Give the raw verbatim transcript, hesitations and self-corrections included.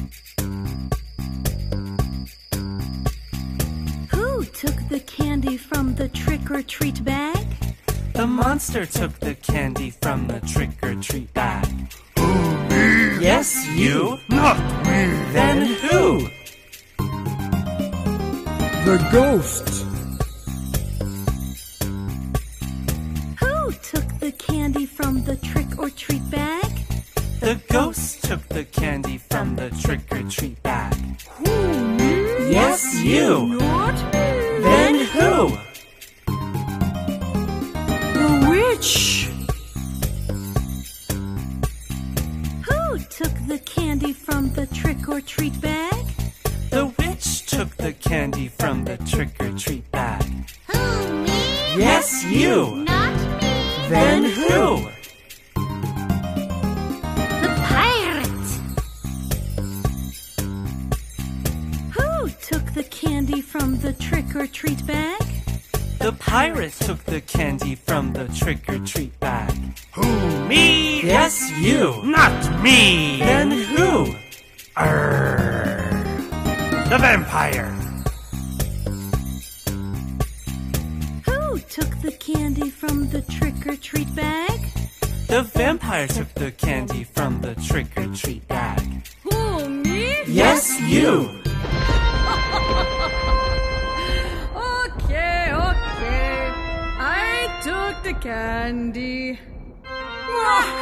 Who took the candy from the trick-or-treat bag? The monster took the candy from the trick-or-treat bag. Who, me? Yes, you. Not me. Then who? The ghost. Who took the candy from the trick-or-treat bag? The ghost took the candy from the trick-or-treat bag. Who, me? Yes, you. Not me. Then who? The witch. Who took the candy from the trick-or-treat bag? The witch took the candy from the trick-or-treat bag. Who, me? Yes, you. Not me. Then who? The pirate. Who took the candy from the trick-or-treat bag? The pirate took the candy from the trick-or-treat bag. Who, me? Yes, you. Not me. Then who? Arr. The vampire. Who took the candy from the trick-or-treat bag? The vampire took the candy from the trick-or-treat bag. Who, me? Yes, you. Okay, okay. I took the candy.